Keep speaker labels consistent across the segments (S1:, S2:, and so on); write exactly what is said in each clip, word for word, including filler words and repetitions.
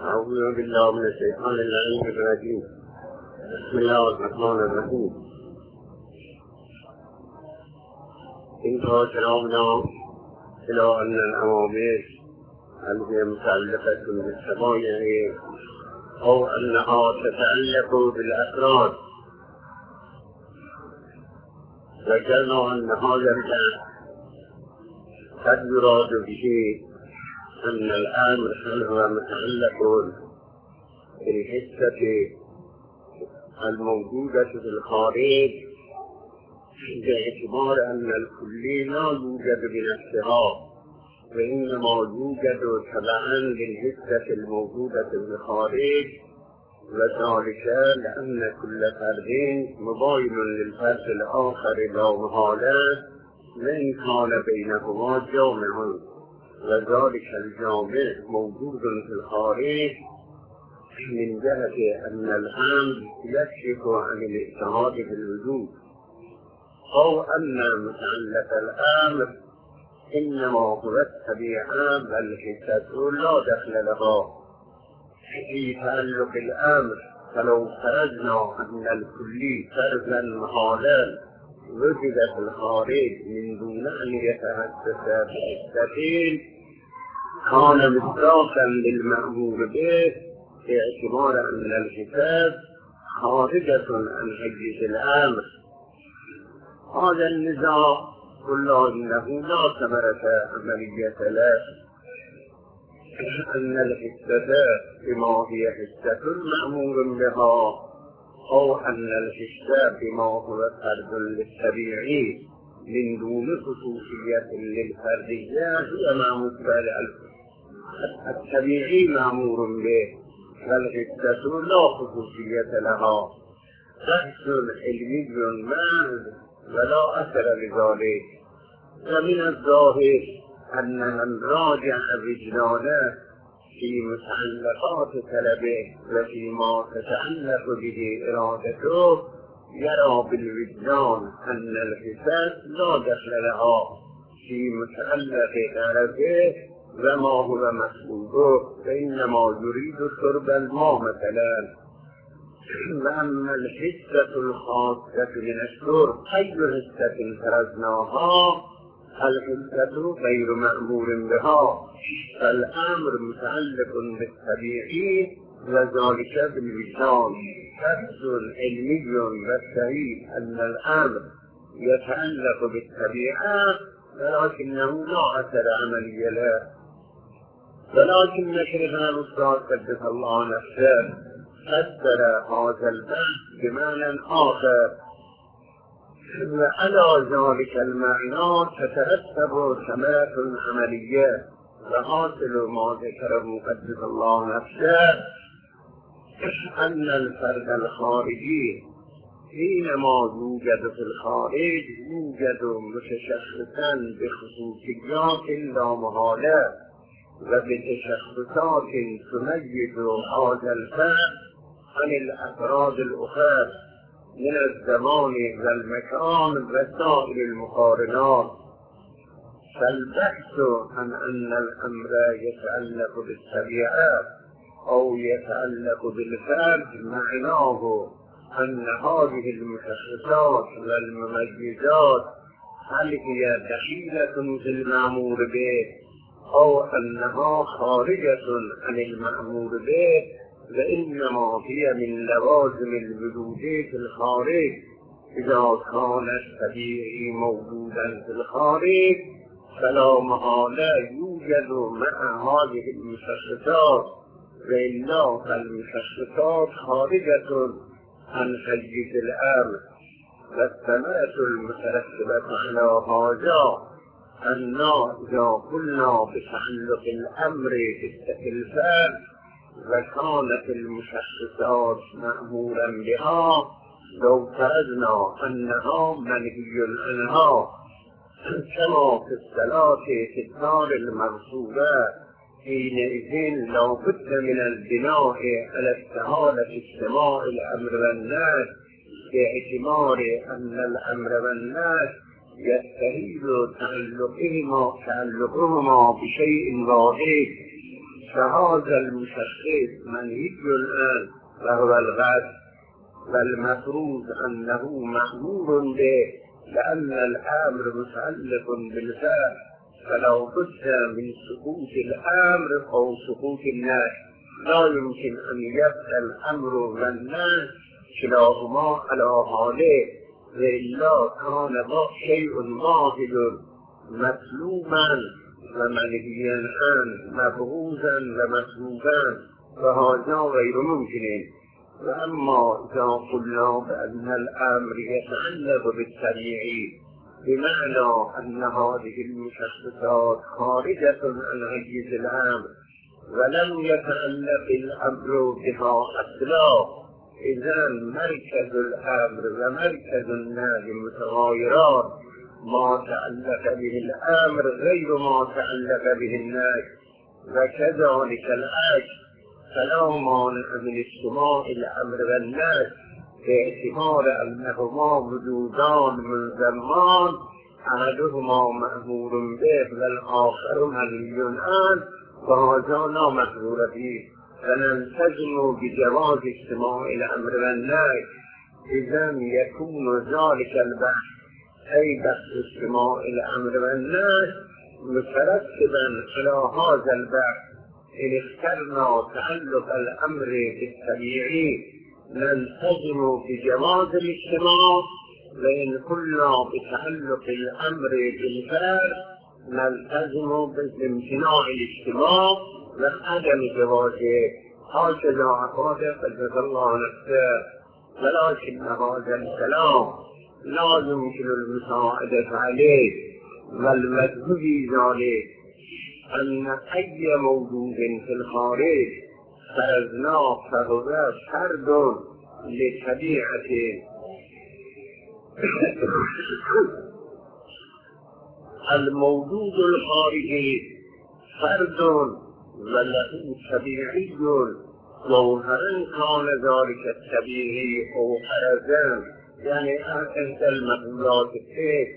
S1: أعوذ بالله من الشيطان اللعين الرجيم. بسم الله الرحمن الرحيم. انتهى كلامنا إلى أن الأوامر التي متعلقة بالسماء أو أنها تتعلق بالأسرار، ذكرنا أن هذا قد يراد به أن الأمر هو متعلق بالحسة الموجودة في الخارج، باعتبار أن الكلي لا يوجد بنفسها وإنما يوجد تبعا للحسة الموجودة في الخارج، وذلك لأن كل فرد مباين للفرد الآخر لا محالة وإن كان بينهما جامع، وذلك الجامع موجود في الخارج من جهة أن الأمر يكشف عن الاجتهاد في الوجود، أو أن متعلق الأمر إنما هو الطبيعة بل حسته لا دخل لها في تعلق الأمر. فلو فرضنا أن الكلي فرضا محالا وجد في الخارج من دون أن يتحسس بحسته كان مصداقا للمأمور به، باعتبار أن الحساب خارجة عن حيز الأمر. هذا النزاع كل إنه لا ثمرة عملية له، أن الحسة بما هي حسة مأمور بها، أو أن الحسة بما هو فرد للطبيعي من دون خصوصية للفردية هي مأمور به. الطبيعي مأمور به والحسة لا خصوصية لها، بحث علمي محض ولا أثر لذلك. ومن الظاهر أن من راجع وجدانه في متعلقات طلبه وفيما تتعلق به إرادته يرى بالوجدان أن الحساب لا دخل لها في متعلق طلبه وما هو مطلوبه، فإنما يريد شرب الماء مثلا. وأما الحسة الخاصة من الشرب أي حسة فرضناها الحسة غير مأمور بها، فالأمر متعلق بالطبيعي وذلك بالوجدان. بحث علمي والصحيح أن الأمر يتعلق بالطبيعة ولكنه لا أثر عملي له. ولكن شيخنا الأستاذ قدس الله نفسه فسر هذا البحث بمعنى آخر، وعلى ذلك المعنى تترتب ثمرة عملية. وحاصل ما ذكره قدس الله نفسه أن الفرد الخارجي حينما يوجد في الخارج يوجد متشخصا بخصوصيات لا محالة وبتشخصات تميز هذا الفرد عن الأفراد الأخرى من الزمان والمكان وسائر المقارنات. فالبحث عن أن الأمر يتعلق بالطبيعة أو يتعلق بالفرد معناه أن هذه المشخصات والمميزات هل هي دخيلة في المأمور به أو أنها خارجة عن المأمور به، وإنما هي من لوازم الوجود في الخارج. إذا كان الطبيعي موجودا في الخارج فلا محالة يوجد مع هذه المشخصات، وإلا فالمشخصات خارجة عن حيز الأمر. والثمرة المترتبة على هذا أن إذا قلنا بتعلق الأمر في الفرد وكانت المشخصات مأمورا بها، لو فرضنا أنها منهي عنها كما في الصلاة في الدار المغصوبة، حينئذ لا بد من البناء على استحالة اجتماع الأمر والنهي، باعتبار أن الأمر والنهي يستحيل تعلقهما تعلقهما بشيء واحد، فهذا المشخص منهي الآن وهو الغد، والمفروض أنه مأمور به لأن الأمر متعلق بالفعل، فلو بد من سقوط الأمر أو سقوط النهي. لا يمكن أن يبقى الأمر والنهي كلاهما على حاله، وإلا كان شيء واحد مطلوبا ومنهيا عنه، مبغوضا ومطلوبا، فهذا غير ممكن. وأما إذا قلنا بأن الأمر يتعلق بالطبيعي بمعنى أن هذه المشخصات خارجة عن حيز الأمر ولم يتعلق الأمر بها أصلا، إذا مركز الأمر ومركز النهي متغايران، ما تعلق به الأمر غير ما تعلق به النهي، وكذلك العكس، فلا مانع من اجتماع الأمر والنهي باعتبار أنهما وجودان ملزمان، أحدهما مأمور به والآخر منهي عنه، وهذا لا مأمور به، فنلتزم بجواز اجتماع الأمر والنهي. إذا يكون ذلك البحث أي بحث اجتماع الأمر والنهي مترتبا على هذا البحث. إن اخترنا تعلق الأمر بالطبيعي نلتزم بجواز الاجتماع، وإن قلنا بتعلق الأمر بالفعل نلتزم بامتناع الاجتماع وعدم جوازه. هكذا أقول قدس الله نفسه، ولكن هذا الكلام لا يمكن المساعدة عليه، والمذهب ذلك أن أي موجود في الخارج فرضناه فهو فرد لطبيعته الموجود الخارجي فرد وله طبيعي، جوهرا كان ذلك الطبيعي أو حرزا، يعني أنت المخلوقات التيك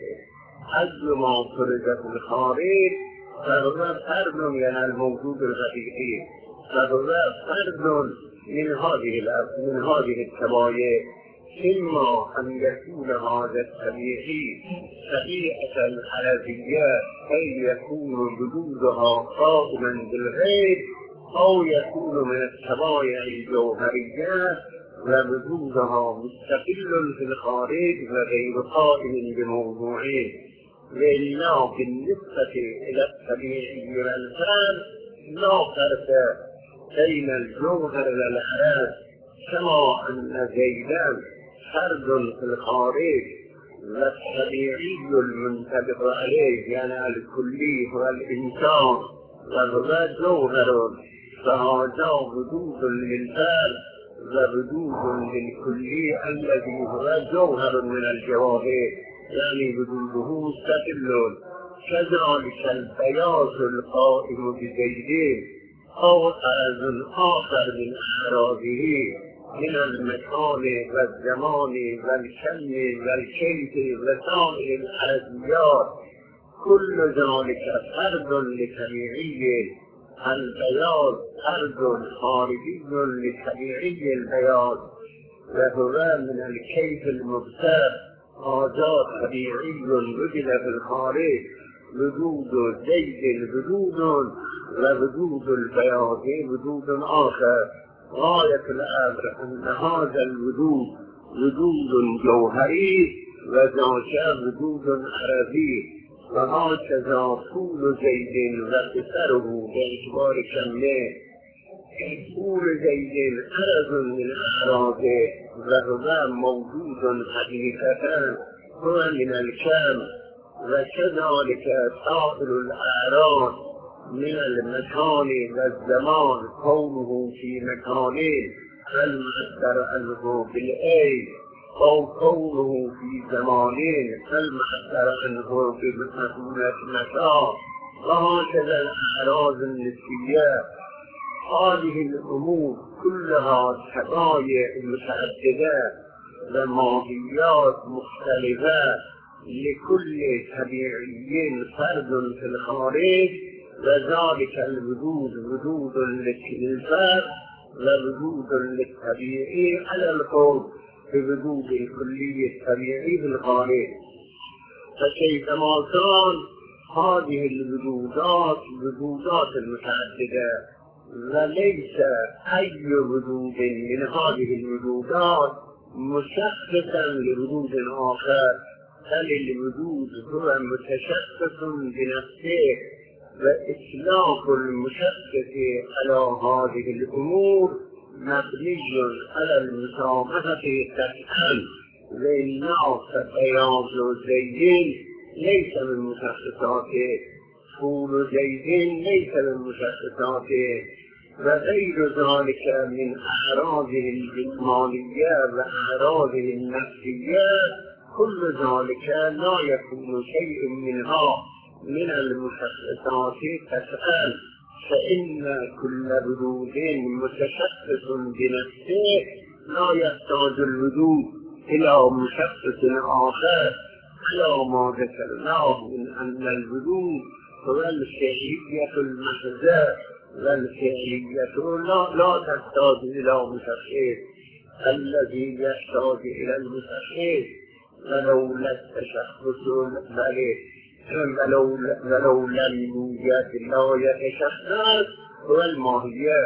S1: حج ما فرد في الخارج فهو فرد يعني الموجود الحقيقي، فهو فرد من هذه من هذه الطبائع، إما أن يكون هذا الطبيعي طبيعة الحرزية أي يكون وجودها قائما بالغيب، أو يكون من الطبائع الجوهرية ووجودها مستقل في الخارج وغير قائم بموضوعه. وإلا بالنسبة إلى الطبيعي والفعل لا فرق بين الجوهر والحرز، كما أن زيدان فرد في الخارج والطبيعي المنطبق عليه يعني الكلي هو الإنسان وهو جوهر، فهذا وجود للفعل ووجود للكلي الذي هو جوهر من الجواهر، يعني وجوده مستقل. كذلك البياض القائم بزيدين أو حرز آخر من أعراضه من المكان والزمان والكم والكيف وسائر الحرزيات، كل ذلك فرد لطبيعي البياض، فرد خارجي لطبيعي البياض، وهو من الكيف المبتر، هذا طبيعي وجد في الخارج، وجود زيد وجود ووجود البياض وجود آخر. غاية الأمر أن هذا الوجود وجود جوهري وذاك وجود عربي، وهكذا طول زيد وقصره باعتبار كمه، طول زيد عرض من أعراضه وهو موجود حقيقة هو من الكم، وكذلك سائر الأعراض من المكان والزمان كونه في مكانين المعبر عنه بالأي، أو كونه في زمانين المعبر عنه بمسؤولة مكان، وهكذا الأعراض النسبية. هذه الأمور كلها طبائع متعددة وماهيات مختلفة لكل طبيعي فرد في الخارج، وذلك الوجود وجود للفرد ووجود للطبيعي على القول بوجود الكلي الطبيعي بالخارج. فكيفما كان هذه الوجودات وجودات متعددة وليس أي وجود من هذه الوجودات مشخصا لوجود آخر، بل الوجود هو متشخص بنفسه، وإطلاق المشخص على هذه الأمور مبني على المسامحة قطعا، لأن بياض زيد ليس من مشخصاته، طول زيد ليس من مشخصاته، وغير ذلك من أعراضه الجسمانية وأعراضه النفسية، كل ذلك لا يكون شيء منها من المشخصات قطعا، فإن كل وجود متشخص بنفسه لا يحتاج الوجود إلى مشخص آخر، على ما ذكرناه من أن الوجود هو الفعلية المحضة، والفعلية لا, لا تحتاج إلى مشخص. الذي يحتاج إلى المشخص ولولا التشخص بله ولو, ولو لم يوجد لا يتشخص هو الماهية.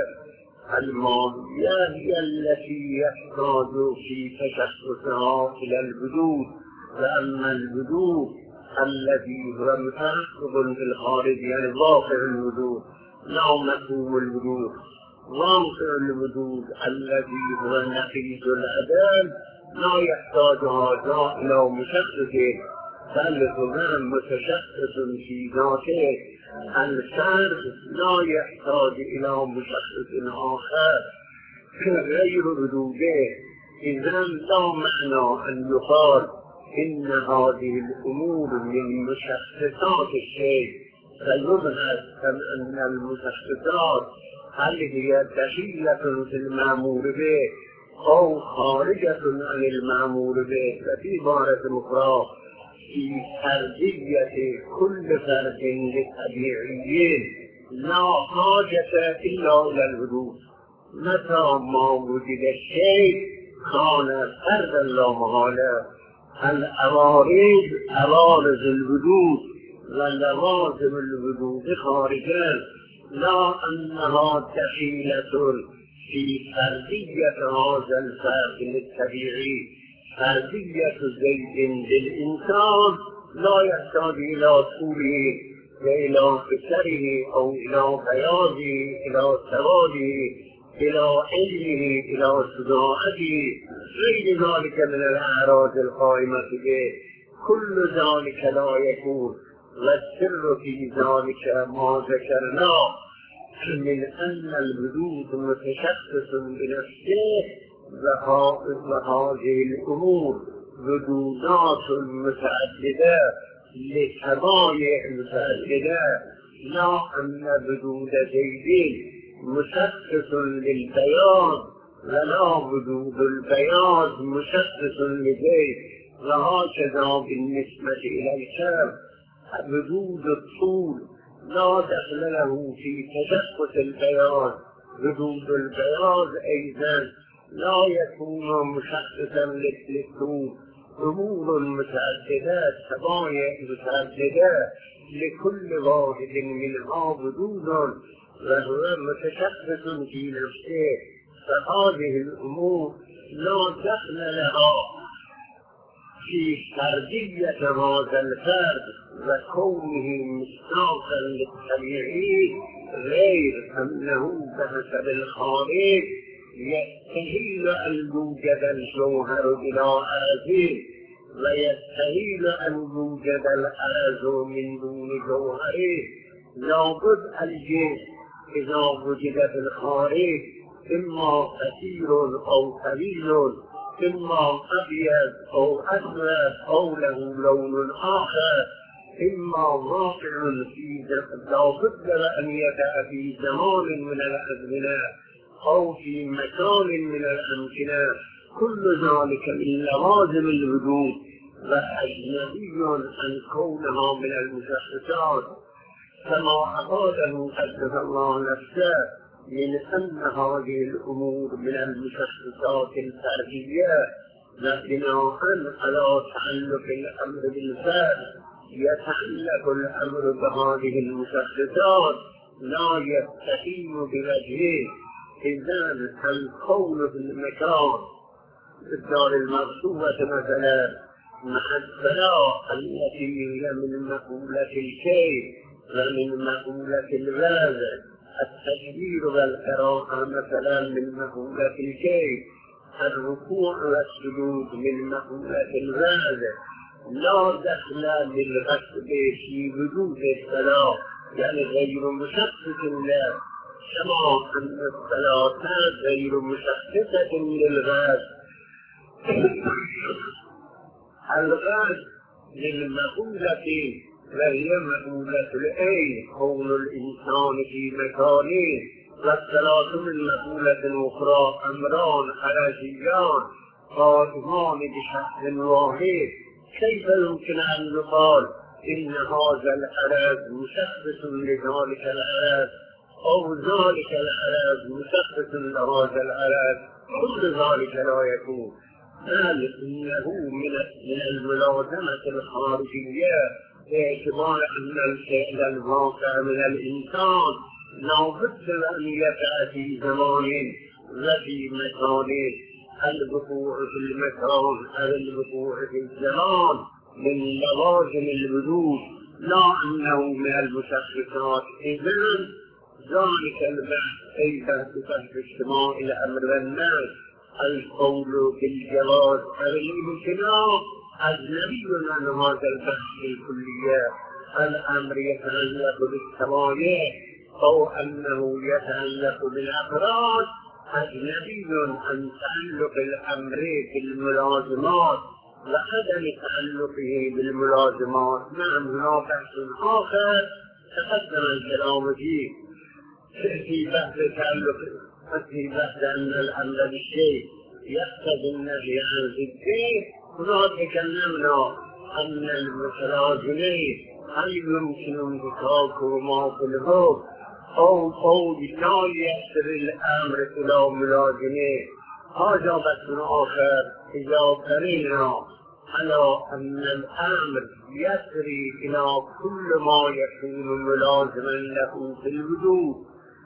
S1: الماهية هي التي يحتاج في تشخصها إلى الوجود، وأما الوجود الذي هو مترقب في الخارج يعني واقع الوجود لا مفهوم الوجود، واقع الوجود الذي هو نقيض العدم لا يحتاج هذا إلى مشخص، بل هو متشخص في ذاته. الفرد لا يحتاج إلى مشخص آخر غير وجوده. إذن لا معنى أن يقال إن هذه الأمور من مشخصات الشيء، فيظهر أن المشخصات هل هي دخيلة في المأمور به أو خارجة عن المأمور به. وفي عبارة أخرى في فردية كل فرد للطبيعيين لا حاجة إلا إلى الوجود. متى ما وجد الشيء كان فردا لا محالة. العوارض عوارض الوجود ولوازم الوجود خارجا، لا أنها دخيلة في فردية هذا الفرد الطبيعي. فردية زيد للإنسان لا يحتاج إلى طوله وإلى قصره أو إلى بياضه إلى سواده إلى علمه إلى صداعته، غير ذلك من الأعراض القائمة به. كل ذلك لا يكون، والسر في ذلك ما ذكرناه من أن الوجود متشخص بنفسه، وهذه الأمور وجودات متعددة لطبائع متعددة، لا أن وجود زيد مشخص للبياض ولا وجود البياض مشخص لزيد. وهكذا بالنسبة إلى الكلام وجود الطول لا دخل له في تشخص البياض، وجود البياض أيضا لا يكون مشخصا للطول. أمور متعددة طبائع متعددة لكل واحد منها وجود وهو متشخص في نفسه، فهذه الأمور لا دخل لها في فردية هذا الفرد وكونه مصداقا للطبيعي، غير أنه بحسب الخارج يستحيل أن يوجد الجوهر بلا عرض، ويستحيل أن يوجد العرض من دون جوهر. لابد الجسم إذا وجد في الخارج إما كثير أو قليل، إما أبيض أو أسود أو له لون آخر، إما واقع في لابد أن يقع في زمان من الأزمنة أو في مكان من الأمكنة. كل ذلك من لوازم الوجود، وأجنبي عن كونها من المشخصات. كما أفاده قدس الله نفسه من أن هذه الأمور من المشخصات الفردية، لكنها على تعلق الأمر بالفعل يتعلق الأمر بهذه المشخصات لا يستقيم بوجهه. إذن القول في المكان في الدار المرصوبة مثلا مع الصلاة التي هي من مقولة الشيء ومن مقولة الوازع، التكبير والقراءة مثلا من مقولة الشيء، الركوع والسجود من مقولة الوازع، لا دخل للغسل في وجود الصلاة، يعني غير مشخص له، كما أن الصلاة غير مشخصة للغسل. الغاز للمقولة وهي مقولة العين، كون الإنسان في مكانه، والصلاة من مقولة أخرى أمران حرجيان قائمان بشخص واحد. كيف يمكن أن يقال إن هذا الحرج مشخص لذلك الحرج، أو ذلك الحرج مشخص لهذا الحرج؟ كل ذلك لا يكون، بل إنه من الملازمة الخارجية باعتبار أن الفعل الواقع من الإنسان لا بد أن يقع في زمان وفي مكان. الوقوع في المكان أو الوقوع في الزمان من لوازم الوجود، لا أنه من المشخصات. إذن ذلك البحث كيف تفهم اجتماع الأمر والنهي، القول بالجواز أو الامتناع أجنبي عن هذا البحث الكلية. الأمر يتعلق بالسماية أو أنه يتعلق بالأفراد أجنبي عن تعلق الأمر بالملازمات وعدم تعلقه بالملازمات. نعم، هنا بحث آخر تقدم الكلام فيه في بحث تعلق في بحث أن الأمر بالشيء يقتضي النهي عن ضده. هنا تكلمنا أن المتلازمين هل يمكن انتقاقهما في الحكم أو قول لا يأثر الأمر إلى ملازمين. هذا بحث آخر إذا قررنا على أن الأمر يسري إلى كل ما يكون ملازما له في الوجود،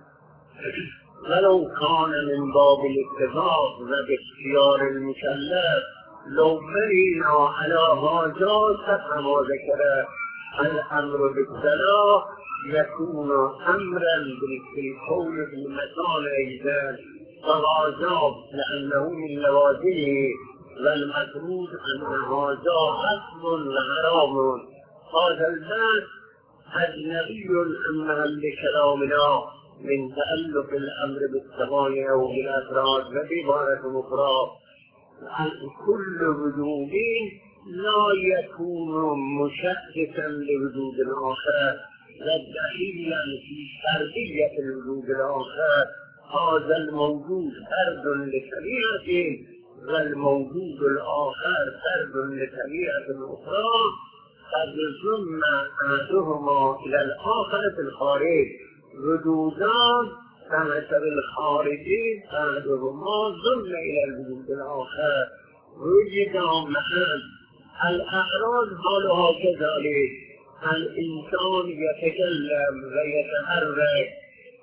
S1: ولو كان من باب الاتفاق وباختيار المكلف. لو بنينا على هذا كما ذكر الأمر بالصلاة يكون أمرا بالقول في المكان أيضا فالعذاب، لأنه من لوازمه، والمفروض أن هذا حسب وحرام. هذا البحث أجنبي عن محل كلامنا من تألق الأمر بالسماء أو بالأفراد. وبعبارة أخرى كل وجود لا يكون مشخصا لوجود الآخر ودخيلا في فردية الوجود الآخر. هذا الموجود فرد لطبيعة والموجود الآخر فرد لطبيعة أخرى، قد ضم أحدهما إلى الآخر في الخارج. وجودان بحسب الخارجي أحدهما ضم إلى الوجود الآخر. وجدا معا الأعراض حالها كذلك، الإنسان يتكلم ويتحرك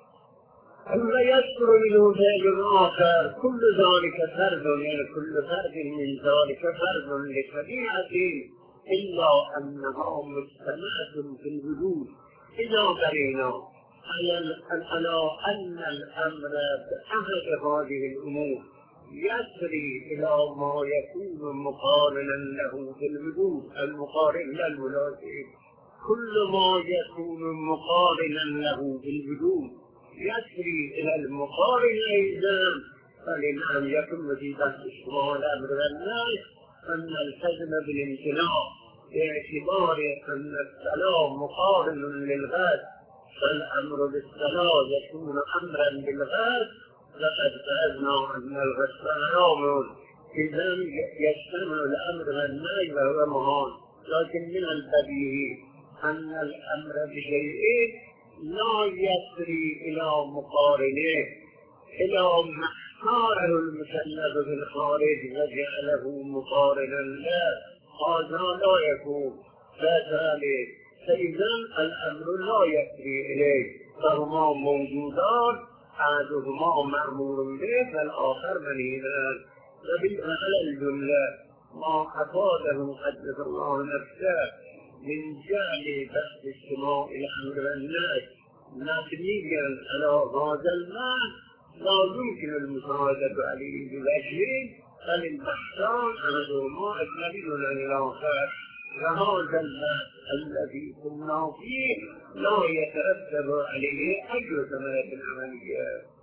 S1: ويذكر منه شيء آخر، كل ذلك فرد، كل فرد من ذلك فرد لطبيعته، إلا أنها مجتمعة في الوجود. إذا قرينا على أن الأمر بأحد هذه الأمور يسري إلى ما يكون مقارنا له في الوجود، المقارن للملازم، كل ما يكون مقارنا له في الوجود يسري إلى المقارن أيضا. فلنعم يكون في بحث اجتماع الأمر والنهي أن الحزم بالامتناع باعتبار أن الصلاة مقارن للغاز، فالأمر بالصلاة يكون أمرا بالغاز. لقد فعلنا أن الغسل حرام، إذا يجتمع الأمر والنهي وهو مهان. لكن من البديهي أن الأمر بشيء لا يسري إلى مقارنه إلى مختاره المسلب بالخارج وجعله مقارنا له، هذا لا يكون كذلك. فإذا الأمر لا يسري إليه، فهما موجودان، أحدهما مأمور به والآخر منهي عنه. وبالأعلى الجملة ما أفاده قدس الله نفسه من جعل بحث السماء الأمر والنهي مبنيا على هذا المعنى لا يمكن المساعدة عليه بوجه، بل البحثان أحدهما أجنبي عن الآخر. وهذا البحث الذي كنا فيه لا يترتب عليه أي ثمرة عملية.